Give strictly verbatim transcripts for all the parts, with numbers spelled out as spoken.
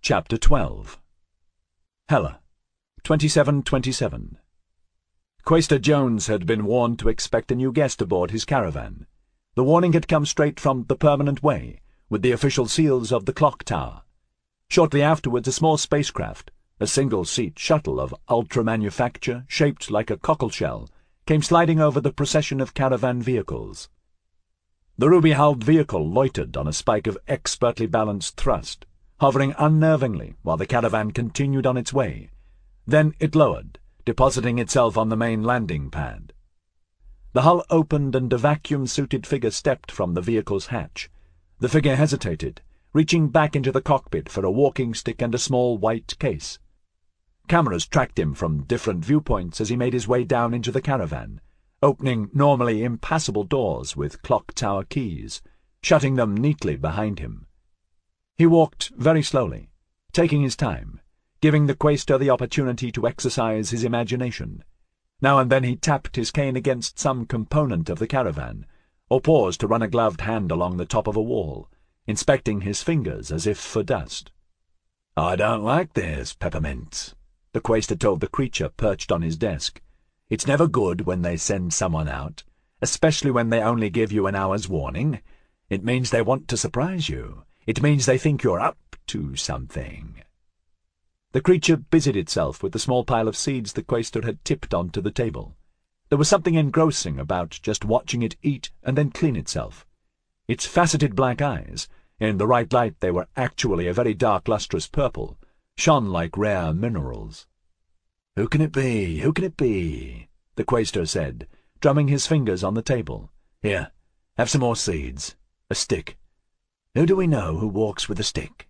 Chapter twelve. Hella, twenty-seven twenty-seven. Quaestor Jones had been warned to expect a new guest aboard his caravan. The warning had come straight from the Permanent Way, with the official seals of the clock tower. Shortly afterwards a small spacecraft, a single-seat shuttle of ultra-manufacture shaped like a cockleshell, came sliding over the procession of caravan vehicles. The ruby-hulled vehicle loitered on a spike of expertly balanced thrust, hovering unnervingly while the caravan continued on its way. Then it lowered, depositing itself on the main landing pad. The hull opened and a vacuum-suited figure stepped from the vehicle's hatch. The figure hesitated, reaching back into the cockpit for a walking stick and a small white case. Cameras tracked him from different viewpoints as he made his way down into the caravan, opening normally impassable doors with clock tower keys, shutting them neatly behind him. He walked very slowly, taking his time, giving the Quaestor the opportunity to exercise his imagination. Now and then he tapped his cane against some component of the caravan, or paused to run a gloved hand along the top of a wall, inspecting his fingers as if for dust. "I don't like this, Peppermint," the Quaestor told the creature perched on his desk. "It's never good when they send someone out, especially when they only give you an hour's warning. It means they want to surprise you. It means they think you're up to something." The creature busied itself with the small pile of seeds the Quaestor had tipped onto the table. There was something engrossing about just watching it eat and then clean itself. Its faceted black eyes, in the right light they were actually a very dark lustrous purple, shone like rare minerals. "Who can it be? Who can it be?" the Quaestor said, drumming his fingers on the table. "Here, have some more seeds. A stick. Who do we know who walks with a stick?"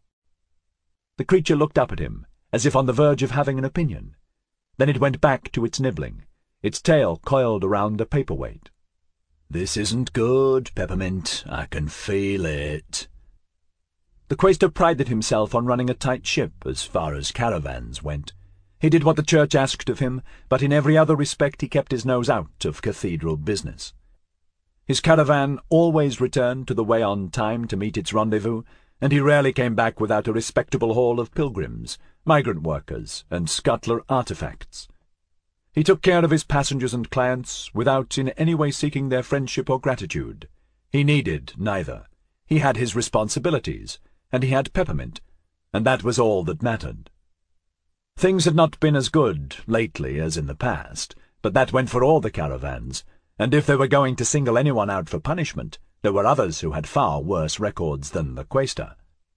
The creature looked up at him, as if on the verge of having an opinion. Then it went back to its nibbling, its tail coiled around a paperweight. "This isn't good, Peppermint. I can feel it." The Quaestor prided himself on running a tight ship as far as caravans went. He did what the church asked of him, but in every other respect he kept his nose out of cathedral business. His caravan always returned to the way on time to meet its rendezvous, and he rarely came back without a respectable haul of pilgrims, migrant workers, and scuttler artifacts. He took care of his passengers and clients without in any way seeking their friendship or gratitude. He needed neither. He had his responsibilities, and he had Peppermint, and that was all that mattered. Things had not been as good lately as in the past, but that went for all the caravans, and if they were going to single anyone out for punishment, there were others who had far worse records than the Quaestor.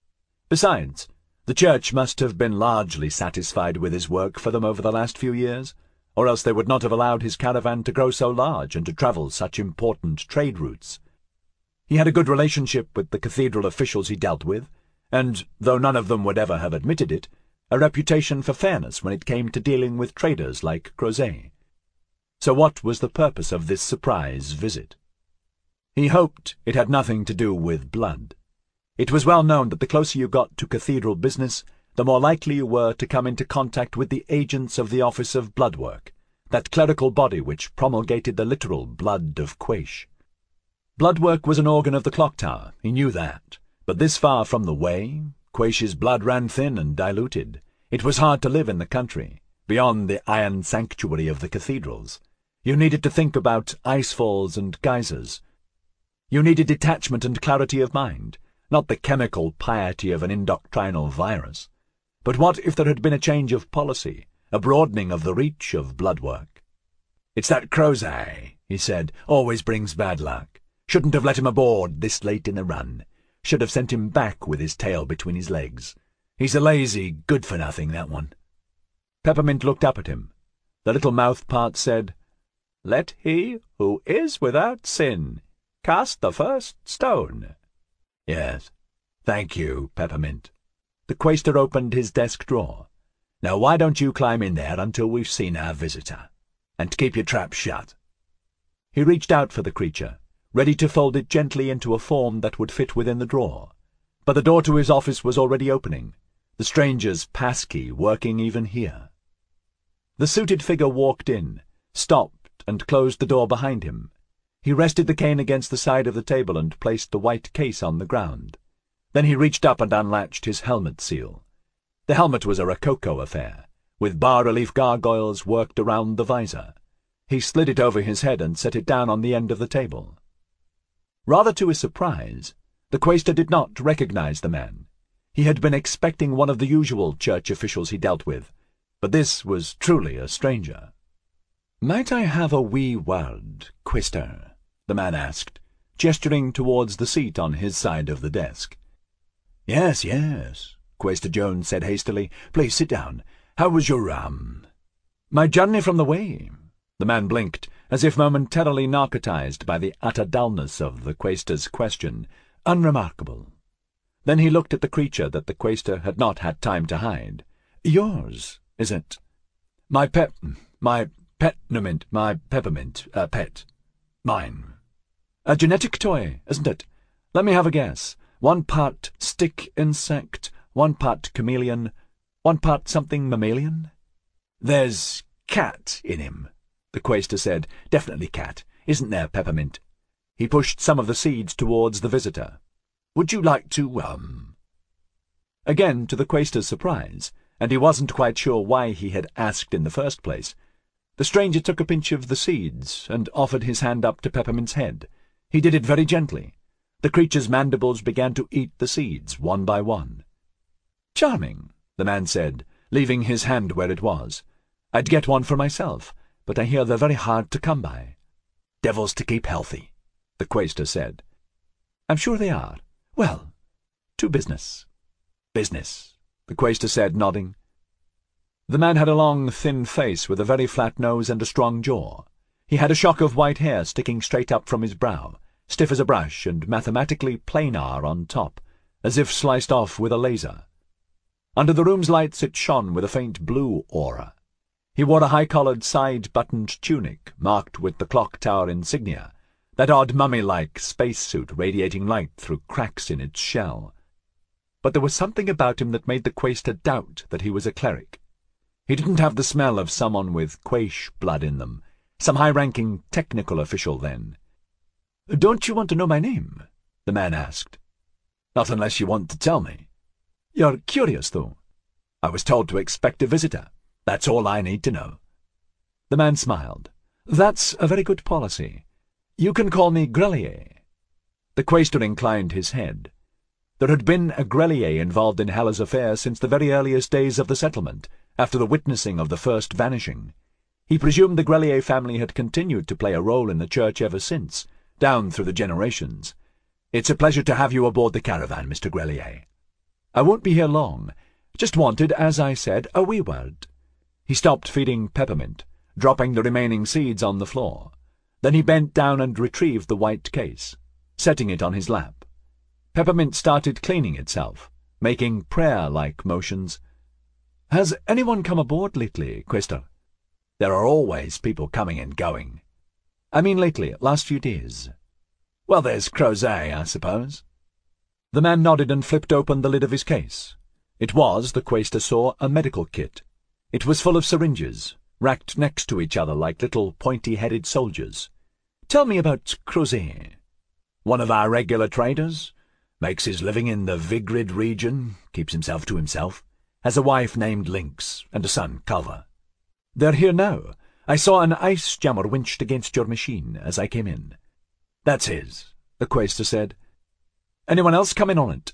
Besides, the church must have been largely satisfied with his work for them over the last few years, or else they would not have allowed his caravan to grow so large and to travel such important trade routes. He had a good relationship with the cathedral officials he dealt with, and, though none of them would ever have admitted it, a reputation for fairness when it came to dealing with traders like Crozet. So what was the purpose of this surprise visit? He hoped it had nothing to do with blood. It was well known that the closer you got to cathedral business, the more likely you were to come into contact with the agents of the Office of Bloodwork, that clerical body which promulgated the literal blood of Quaish. Bloodwork was an organ of the clock tower, he knew that, but this far from the way, Quaish's blood ran thin and diluted. It was hard to live in the country, beyond the iron sanctuary of the cathedrals. You needed to think about icefalls and geysers. You needed detachment and clarity of mind, not the chemical piety of an indoctrinal virus. But what if there had been a change of policy, a broadening of the reach of Bloodwork? "It's that Crozet," he said, "always brings bad luck. Shouldn't have let him aboard this late in the run. Should have sent him back with his tail between his legs. He's a lazy, good-for-nothing, that one." Peppermint looked up at him. The little mouth-part said, "Let he who is without sin cast the first stone." "Yes, thank you, Peppermint." The Quaestor opened his desk drawer. "Now why don't you climb in there until we've seen our visitor? And keep your trap shut." He reached out for the creature, ready to fold it gently into a form that would fit within the drawer. But the door to his office was already opening, the stranger's passkey working even here. The suited figure walked in, stopped, and closed the door behind him. He rested the cane against the side of the table and placed the white case on the ground. Then he reached up and unlatched his helmet seal. The helmet was a rococo affair, with bas-relief gargoyles worked around the visor. He slid it over his head and set it down on the end of the table. Rather to his surprise, the Quaestor did not recognize the man. He had been expecting one of the usual church officials he dealt with, but this was truly a stranger. "Might I have a wee word, Quaestor?" the man asked, gesturing towards the seat on his side of the desk. "Yes, yes," Quaestor Jones said hastily. "Please sit down. How was your, um—" "My journey from the way." The man blinked, as if momentarily narcotized by the utter dullness of the Quaestor's question. "Unremarkable." Then he looked at the creature that the Quaestor had not had time to hide. "Yours, is it?" "My pep... my peppermint... my peppermint... uh, pet. Mine." "A genetic toy, isn't it? Let me have a guess. One part stick insect, one part chameleon, one part something mammalian?" "There's cat in him," the Quaestor said. "Definitely cat. Isn't there, Peppermint?" He pushed some of the seeds towards the visitor. "Would you like to, um—" Again, to the Quaestor's surprise, and he wasn't quite sure why he had asked in the first place, the stranger took a pinch of the seeds and offered his hand up to Peppermint's head. He did it very gently. The creature's mandibles began to eat the seeds, one by one. "Charming," the man said, leaving his hand where it was. "I'd get one for myself, but I hear they're very hard to come by." "Devils to keep healthy," the Quaestor said. "I'm sure they are. Well, to business." "Business," the Quaestor said, nodding. The man had a long, thin face with a very flat nose and a strong jaw. He had a shock of white hair sticking straight up from his brow, stiff as a brush and mathematically planar on top, as if sliced off with a laser. Under the room's lights it shone with a faint blue aura. He wore a high-collared, side-buttoned tunic marked with the clock tower insignia, that odd mummy-like spacesuit radiating light through cracks in its shell. But there was something about him that made the Quaestor doubt that he was a cleric. He didn't have the smell of someone with Quaish blood in them, some high-ranking technical official then. "Don't you want to know my name?" the man asked. "Not unless you want to tell me." "You're curious, though." "I was told to expect a visitor. That's all I need to know." The man smiled. "That's a very good policy. You can call me Grelier." The Quaestor inclined his head. There had been a Grelier involved in Hella's affairs since the very earliest days of the settlement, after the witnessing of the first vanishing. He presumed the Grelier family had continued to play a role in the church ever since, down through the generations. "It's a pleasure to have you aboard the caravan, Mister Grelier." "I won't be here long. Just wanted, as I said, a wee word." He stopped feeding Peppermint, dropping the remaining seeds on the floor. Then he bent down and retrieved the white case, setting it on his lap. Peppermint started cleaning itself, making prayer-like motions. "Has anyone come aboard lately, Quaestor?" "There are always people coming and going." "I mean lately, last few days." "Well, there's Crozet, I suppose." The man nodded and flipped open the lid of his case. It was, the Quaestor saw, a medical kit. It was full of syringes, racked next to each other like little pointy-headed soldiers. "Tell me about Crozet." "One of our regular traders. Makes his living in the Vigrid region, keeps himself to himself. Has a wife named Lynx, and a son, Culver." "They're here now. I saw an ice jammer winched against your machine as I came in." "That's his," the Quaestor said. "Anyone else come in on it?"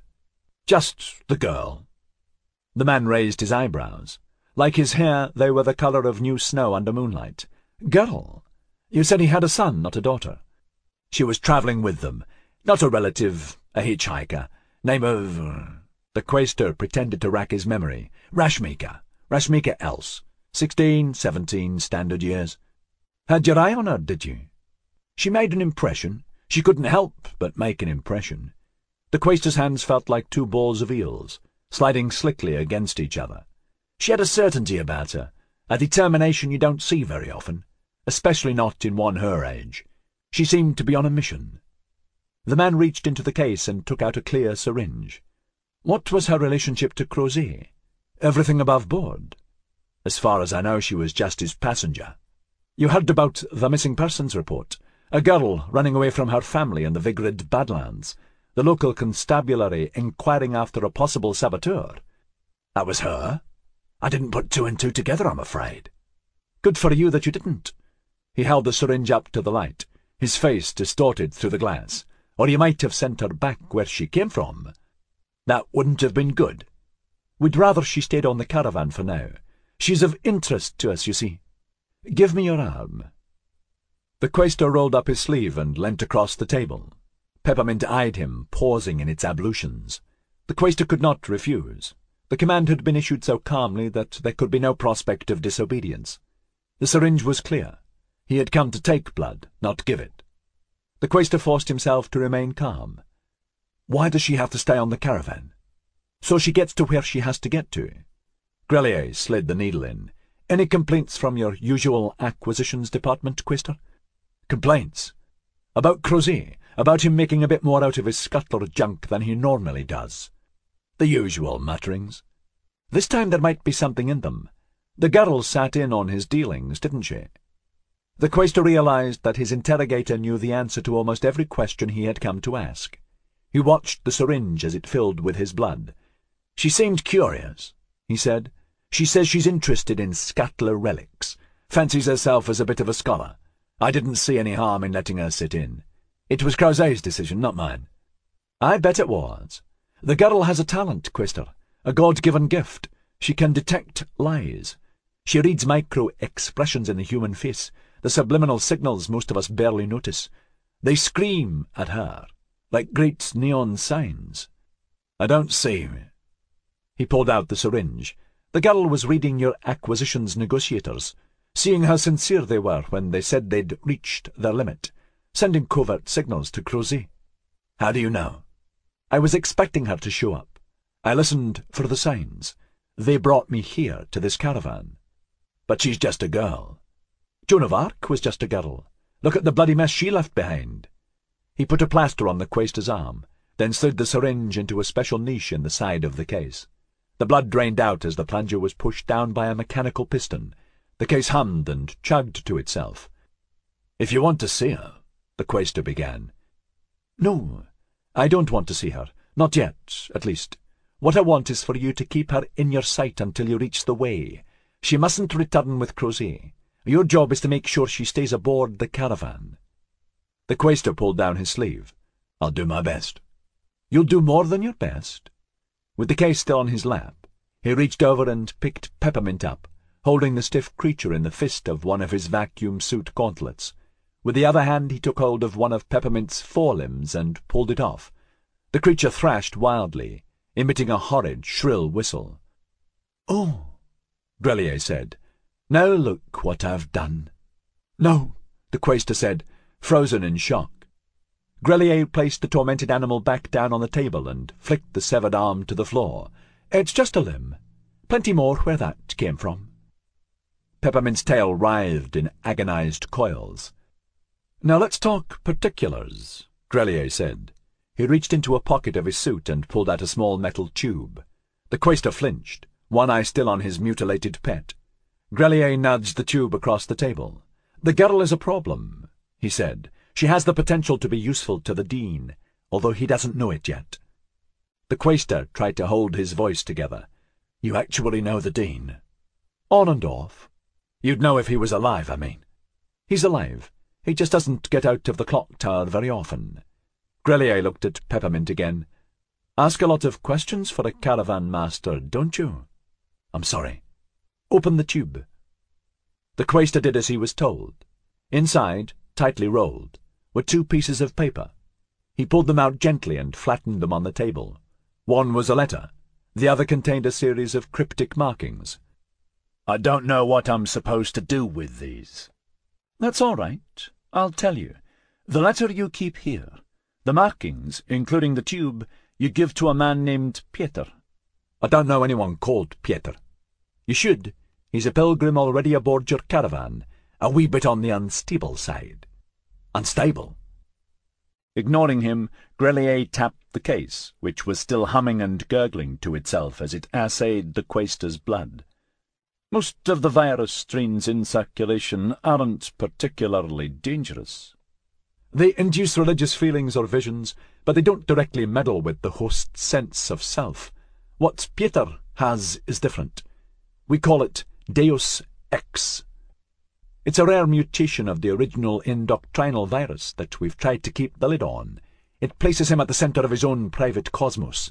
"Just the girl." The man raised his eyebrows. Like his hair, they were the colour of new snow under moonlight. "Girl? You said he had a son, not a daughter." "She was travelling with them. Not a relative, a hitchhiker. Name of—" The Quaestor pretended to rack his memory. "Rashmika. Rashmika Else. Sixteen, seventeen, standard years." "Had your eye on her, did you?" "She made an impression. She couldn't help but make an impression." The Quaestor's hands felt like two balls of eels, sliding slickly against each other. "She had a certainty about her, a determination you don't see very often, especially not in one her age. She seemed to be on a mission." The man reached into the case and took out a clear syringe. "What was her relationship to Crozet? Everything above board?" "As far as I know, she was just his passenger." "You heard about the missing persons report? A girl running away from her family in the Vigrid Badlands. The local constabulary inquiring after a possible saboteur." That was her? I didn't put two and two together, I'm afraid. Good for you that you didn't. He held the syringe up to the light, his face distorted through the glass. Or you might have sent her back where she came from. That wouldn't have been good. We'd rather she stayed on the caravan for now. She's of interest to us, you see. Give me your arm. The Quaestor rolled up his sleeve and leant across the table. Peppermint eyed him, pausing in its ablutions. The Quaestor could not refuse. The command had been issued so calmly that there could be no prospect of disobedience. The syringe was clear. He had come to take blood, not give it. The Quaestor forced himself to remain calm. Why does she have to stay on the caravan? So she gets to where she has to get to. Grelier slid the needle in. Any complaints from your usual acquisitions department, Quaestor? Complaints? About Crozet, about him making a bit more out of his scuttler junk than he normally does. The usual mutterings. This time there might be something in them. The girl sat in on his dealings, didn't she? The Quaestor realized that his interrogator knew the answer to almost every question he had come to ask. He watched the syringe as it filled with his blood. She seemed curious, he said. She says she's interested in scuttler relics, fancies herself as a bit of a scholar. I didn't see any harm in letting her sit in. It was Crozet's decision, not mine. I bet it was. The girl has a talent, Quaestor, a God-given gift. She can detect lies. She reads micro-expressions in the human face, the subliminal signals most of us barely notice. They scream at her, like great neon signs. I don't see. He pulled out the syringe. The girl was reading your acquisitions negotiators, seeing how sincere they were when they said they'd reached their limit, sending covert signals to Crozet. How do you know? I was expecting her to show up. I listened for the signs. They brought me here to this caravan. But she's just a girl. Joan of Arc was just a girl. Look at the bloody mess she left behind. He put a plaster on the Quaestor's arm, then slid the syringe into a special niche in the side of the case. The blood drained out as the plunger was pushed down by a mechanical piston. The case hummed and chugged to itself. If you want to see her, the Quaestor began. No, I don't want to see her. Not yet, at least. What I want is for you to keep her in your sight until you reach the way. She mustn't return with Crozet. Your job is to make sure she stays aboard the caravan. The Quaestor pulled down his sleeve. I'll do my best. You'll do more than your best. With the case still on his lap, he reached over and picked Peppermint up, holding the stiff creature in the fist of one of his vacuum suit gauntlets. With the other hand he took hold of one of Peppermint's forelimbs and pulled it off. The creature thrashed wildly, emitting a horrid, shrill whistle. Oh, Grelier said. Now look what I've done. No, the Quaestor said, frozen in shock. Grelier placed the tormented animal back down on the table and flicked the severed arm to the floor. It's just a limb. Plenty more where that came from. Peppermint's tail writhed in agonized coils. Now let's talk particulars, Grelier said. He reached into a pocket of his suit and pulled out a small metal tube. The Quaestor flinched, one eye still on his mutilated pet. Grelier nudged the tube across the table. The girl is a problem, he said. She has the potential to be useful to the Dean, although he doesn't know it yet. The Quaestor tried to hold his voice together. You actually know the Dean? On and off. You'd know if he was alive, I mean. He's alive. He just doesn't get out of the clock tower very often. Grelier looked at Peppermint again. Ask a lot of questions for a caravan master, don't you? I'm sorry. Open the tube. The Quaestor did as he was told. Inside, tightly rolled, were two pieces of paper. He pulled them out gently and flattened them on the table. One was a letter. The other contained a series of cryptic markings. I don't know what I'm supposed to do with these. That's all right. I'll tell you. The letter you keep here. The markings, including the tube, you give to a man named Pieter. I don't know anyone called Pieter. You should. He's a pilgrim already aboard your caravan, a wee bit on the unstable side. Unstable? Ignoring him, Grelier tapped the case, which was still humming and gurgling to itself as it assayed the Quaestor's blood. Most of the virus strains in circulation aren't particularly dangerous. They induce religious feelings or visions, but they don't directly meddle with the host's sense of self. What Pieter has is different. We call it Deus Ex. It's a rare mutation of the original indoctrinal virus that we've tried to keep the lid on. It places him at the center of his own private cosmos.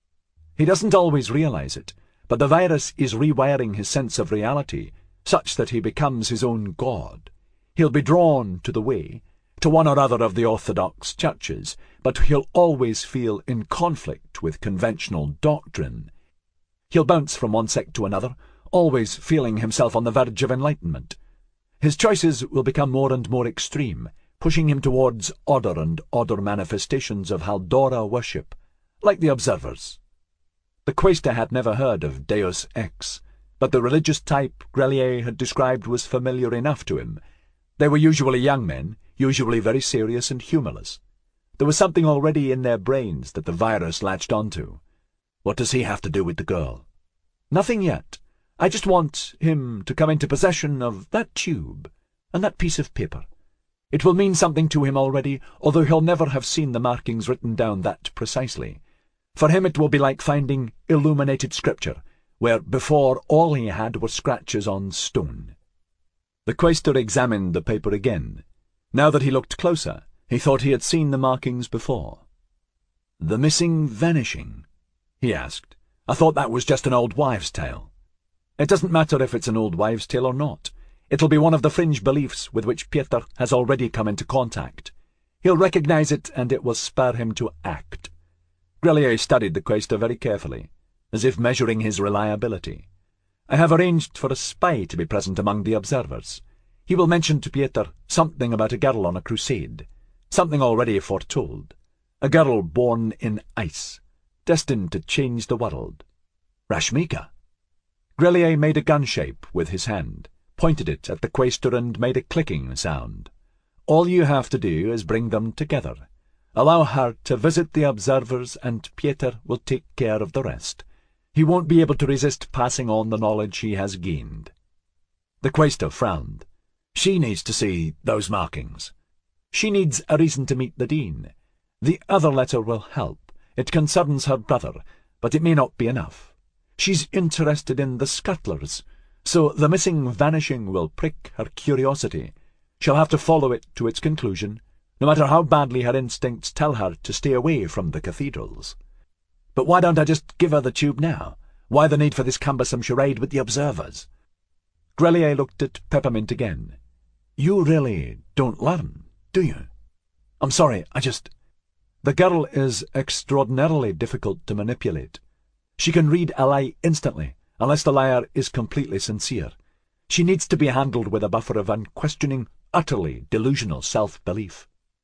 He doesn't always realize it, but the virus is rewiring his sense of reality, such that he becomes his own god. He'll be drawn to the way, to one or other of the orthodox churches, but he'll always feel in conflict with conventional doctrine. He'll bounce from one sect to another, always feeling himself on the verge of enlightenment. His choices will become more and more extreme, pushing him towards odder and odder manifestations of Haldora worship, like the Observers. The Quaestor had never heard of Deus Ex, but the religious type Grelier had described was familiar enough to him. They were usually young men, usually very serious and humorless. There was something already in their brains that the virus latched onto. What does he have to do with the girl? Nothing yet. I just want him to come into possession of that tube and that piece of paper. It will mean something to him already, although he'll never have seen the markings written down that precisely. For him it will be like finding illuminated scripture, where before all he had were scratches on stone. The Quaestor examined the paper again. Now that he looked closer, he thought he had seen the markings before. "The missing vanishing?" he asked. "I thought that was just an old wives' tale." "It doesn't matter if it's an old wives' tale or not. It'll be one of the fringe beliefs with which Pieter has already come into contact. He'll recognize it, and it will spur him to act." Grelier studied the Quaestor very carefully, as if measuring his reliability. "I have arranged for a spy to be present among the observers. He will mention to Pieter something about a girl on a crusade, something already foretold. A girl born in ice, destined to change the world. Rashmika." Grelier made a gun shape with his hand, pointed it at the Quaestor, and made a clicking sound. "All you have to do is bring them together. Allow her to visit the observers, and Pieter will take care of the rest. He won't be able to resist passing on the knowledge he has gained." The Quaestor frowned. "She needs to see those markings. She needs a reason to meet the Dean. The other letter will help. It concerns her brother, but it may not be enough. She's interested in the scuttlers, so the missing vanishing will prick her curiosity. She'll have to follow it to its conclusion, no matter how badly her instincts tell her to stay away from the cathedrals." "But why don't I just give her the tube now? Why the need for this cumbersome charade with the observers?" Grelier looked at Peppermint again. "You really don't learn, do you?" "I'm sorry, I just—" "The girl is extraordinarily difficult to manipulate. She can read a lie instantly, unless the liar is completely sincere. She needs to be handled with a buffer of unquestioning, utterly delusional self-belief."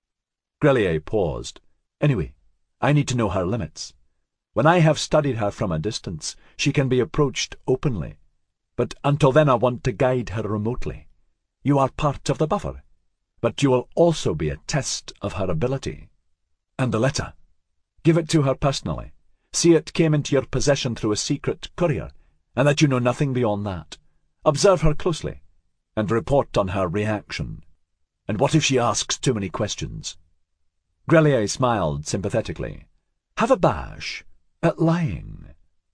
Grelier paused. "Anyway, I need to know her limits. When I have studied her from a distance, she can be approached openly. But until then I want to guide her remotely. You are part of the buffer, but you will also be a test of her ability. And the letter. Give it to her personally. See it came into your possession through a secret courier, and that you know nothing beyond that. Observe her closely, and report on her reaction. And what if she asks too many questions?" Grelier smiled sympathetically. "Have a bash at lying."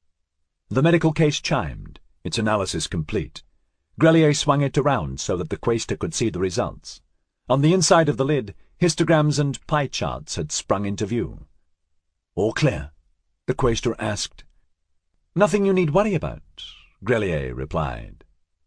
The medical case chimed, its analysis complete. Grelier swung it around so that the Quaestor could see the results. On the inside of the lid, histograms and pie charts had sprung into view. "All clear?" the Quaestor asked. "Nothing you need worry about," Grelier replied.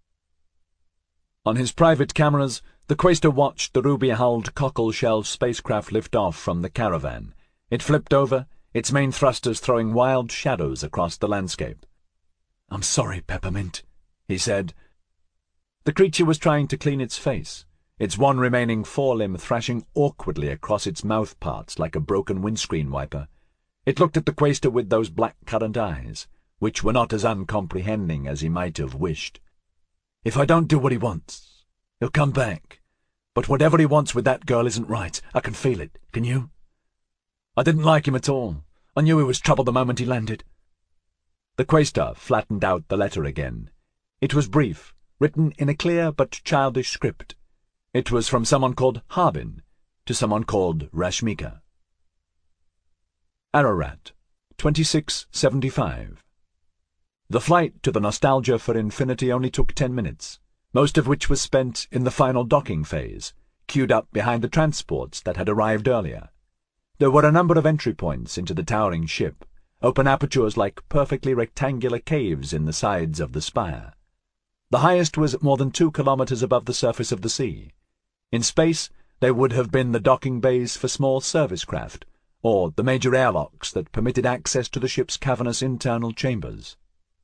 On his private cameras, the Quaestor watched the ruby-hulled cockle-shell spacecraft lift off from the caravan. It flipped over, its main thrusters throwing wild shadows across the landscape. "I'm sorry, Peppermint," he said. The creature was trying to clean its face, its one remaining forelimb thrashing awkwardly across its mouth parts like a broken windscreen wiper. It looked at the Quaestor with those black-currant eyes, which were not as uncomprehending as he might have wished. "If I don't do what he wants, he'll come back. But whatever he wants with that girl isn't right. I can feel it. Can you?" "I didn't like him at all. I knew he was trouble the moment he landed." The Quaestor flattened out the letter again. It was brief, written in a clear but childish script. It was from someone called Harbin to someone called Rashmika. Ararat, twenty-six seventy-five. The flight to the Nostalgia for Infinity only took ten minutes, most of which was spent in the final docking phase, queued up behind the transports that had arrived earlier. There were a number of entry points into the towering ship, open apertures like perfectly rectangular caves in the sides of the spire. The highest was more than two kilometers above the surface of the sea. In space, they would have been the docking bays for small service craft, or the major airlocks that permitted access to the ship's cavernous internal chambers.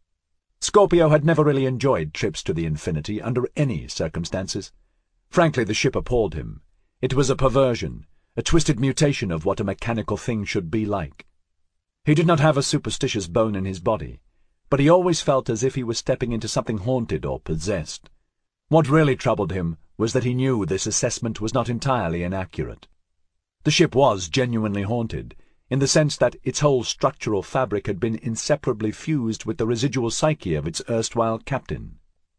Scorpio had never really enjoyed trips to the Infinity under any circumstances. Frankly, the ship appalled him. It was a perversion, a twisted mutation of what a mechanical thing should be like. He did not have a superstitious bone in his body, but he always felt as if he was stepping into something haunted or possessed. What really troubled him was that he knew this assessment was not entirely inaccurate. The ship was genuinely haunted, in the sense that its whole structural fabric had been inseparably fused with the residual psyche of its erstwhile captain.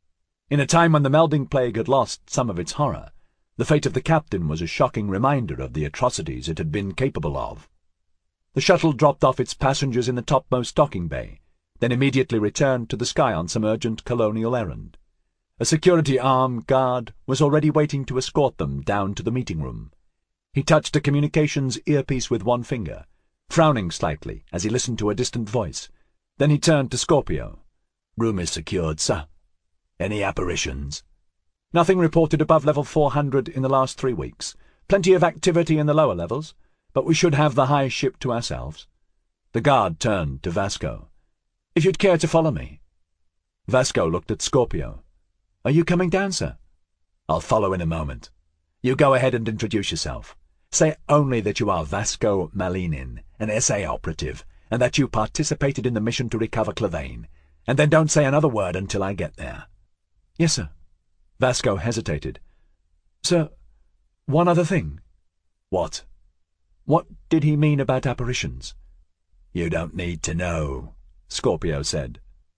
In a time when the melding plague had lost some of its horror, the fate of the captain was a shocking reminder of the atrocities it had been capable of. The shuttle dropped off its passengers in the topmost docking bay, then immediately returned to the sky on some urgent colonial errand. A security armed guard was already waiting to escort them down to the meeting room. He touched a communications earpiece with one finger, frowning slightly as he listened to a distant voice. Then he turned to Scorpio. "Room is secured, sir. Any apparitions?" "Nothing reported above level four hundred in the last three weeks. Plenty of activity in the lower levels, but we should have the high ship to ourselves." The guard turned to Vasco. "If you'd care to follow me." Vasco looked at Scorpio. "Are you coming down, sir?" "I'll follow in a moment. You go ahead and introduce yourself. Say only that you are Vasco Malinin, an S A operative, and that you participated in the mission to recover Clavane, and then don't say another word until I get there." "Yes, sir." Vasco hesitated. "Sir, one other thing." "What?" "What did he mean about apparitions?" "You don't need to know," Scorpio said.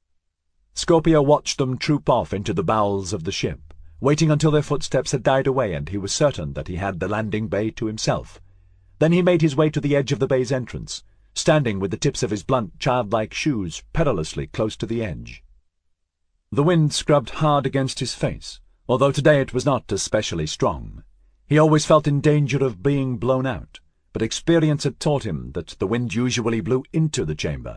Scorpio watched them troop off into the bowels of the ship, waiting until their footsteps had died away and he was certain that he had the landing bay to himself. Then he made his way to the edge of the bay's entrance, standing with the tips of his blunt, childlike shoes perilously close to the edge. The wind scrubbed hard against his face, although today it was not especially strong. He always felt in danger of being blown out, but experience had taught him that the wind usually blew into the chamber.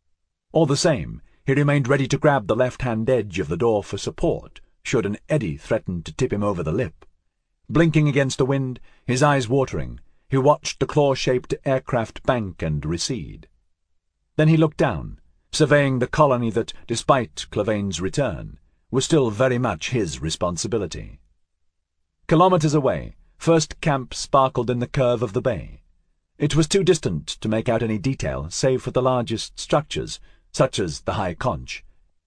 All the same, he remained ready to grab the left-hand edge of the door for support, should an eddy threaten to tip him over the lip. Blinking against the wind, his eyes watering, he watched the claw-shaped aircraft bank and recede. Then he looked down, surveying the colony that, despite Clavane's return, was still very much his responsibility. Kilometers away, First Camp sparkled in the curve of the bay. It was too distant to make out any detail save for the largest structures, such as the High Conch.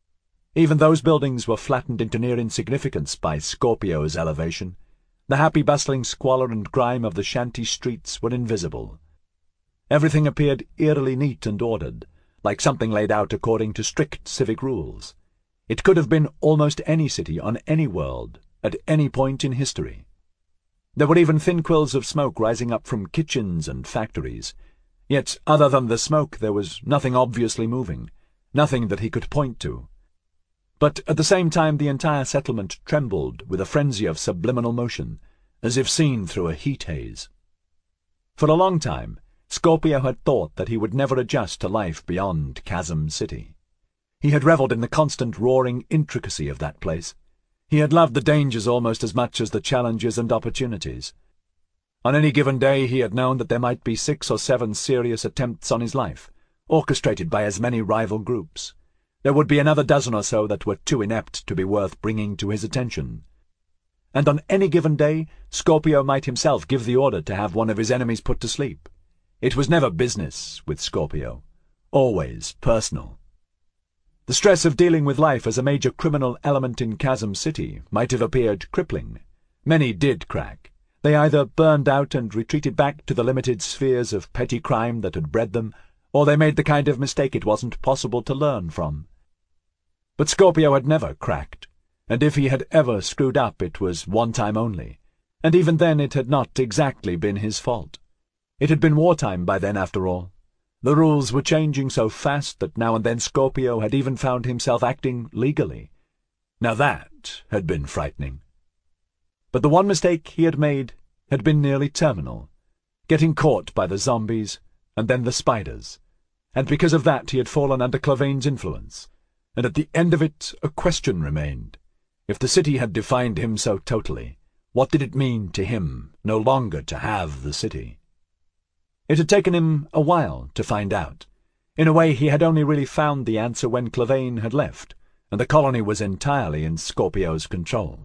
Even those buildings were flattened into near insignificance by Scorpio's elevation. The happy bustling squalor and grime of the shanty streets were invisible. Everything appeared eerily neat and ordered, like something laid out according to strict civic rules. It could have been almost any city on any world, at any point in history. There were even thin quills of smoke rising up from kitchens and factories. Yet, other than the smoke, there was nothing obviously moving, nothing that he could point to. But at the same time the entire settlement trembled with a frenzy of subliminal motion, as if seen through a heat haze. For a long time, Scorpio had thought that he would never adjust to life beyond Chasm City. He had revelled in the constant roaring intricacy of that place. He had loved the dangers almost as much as the challenges and opportunities. On any given day he had known that there might be six or seven serious attempts on his life, orchestrated by as many rival groups. There would be another dozen or so that were too inept to be worth bringing to his attention. And on any given day, Scorpio might himself give the order to have one of his enemies put to sleep. It was never business with Scorpio, always personal. The stress of dealing with life as a major criminal element in Chasm City might have appeared crippling. Many did crack. They either burned out and retreated back to the limited spheres of petty crime that had bred them, or they made the kind of mistake it wasn't possible to learn from. But Scorpio had never cracked, and if he had ever screwed up it was one time only, and even then it had not exactly been his fault. It had been wartime by then, after all. The rules were changing so fast that now and then Scorpio had even found himself acting legally. Now that had been frightening. But the one mistake he had made had been nearly terminal, getting caught by the zombies and then the spiders, and because of that he had fallen under Clavain's influence, and at the end of it a question remained. If the city had defined him so totally, what did it mean to him no longer to have the city? It had taken him a while to find out. In a way, he had only really found the answer when Clavain had left, and the colony was entirely in Scorpio's control.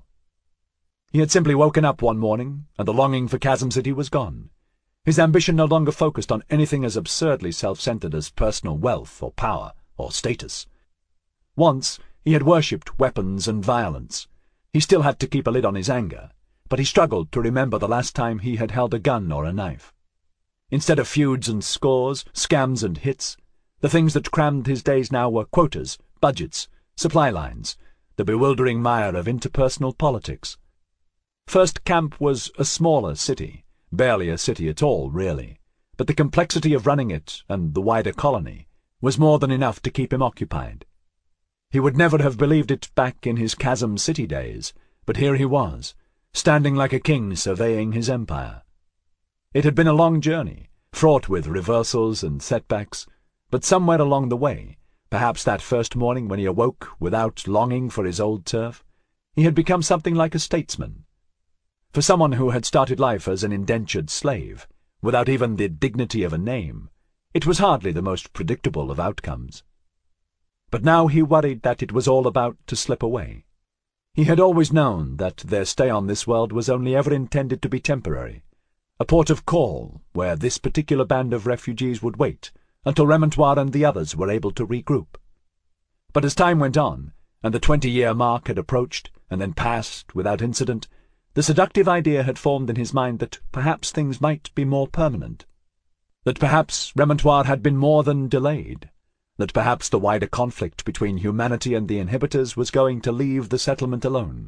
He had simply woken up one morning, and the longing for Chasm City was gone. His ambition no longer focused on anything as absurdly self-centered as personal wealth or power or status. Once he had worshipped weapons and violence. He still had to keep a lid on his anger, but he struggled to remember the last time he had held a gun or a knife. Instead of feuds and scores, scams and hits, the things that crammed his days now were quotas, budgets, supply lines, the bewildering mire of interpersonal politics. First Camp was a smaller city, barely a city at all, really, but the complexity of running it, and the wider colony, was more than enough to keep him occupied. He would never have believed it back in his Chasm City days, but here he was, standing like a king surveying his empire. It had been a long journey, fraught with reversals and setbacks, but somewhere along the way, perhaps that first morning when he awoke without longing for his old turf, he had become something like a statesman. For someone who had started life as an indentured slave, without even the dignity of a name, it was hardly the most predictable of outcomes. But now he worried that it was all about to slip away. He had always known that their stay on this world was only ever intended to be temporary, a port of call where this particular band of refugees would wait until Remontoire and the others were able to regroup. But as time went on, and the twenty-year mark had approached and then passed without incident, the seductive idea had formed in his mind that perhaps things might be more permanent, that perhaps Remontoire had been more than delayed, that perhaps the wider conflict between humanity and the inhibitors was going to leave the settlement alone.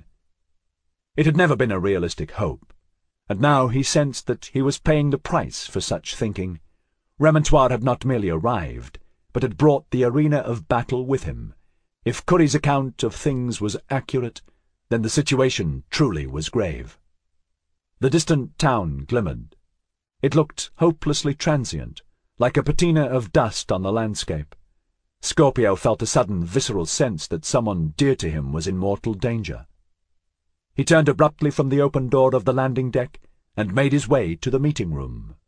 It had never been a realistic hope, and now he sensed that he was paying the price for such thinking. Remontoire had not merely arrived, but had brought the arena of battle with him. If Curry's account of things was accurate, then the situation truly was grave. The distant town glimmered. It looked hopelessly transient, like a patina of dust on the landscape. Scorpio felt a sudden visceral sense that someone dear to him was in mortal danger. He turned abruptly from the open door of the landing deck and made his way to the meeting room.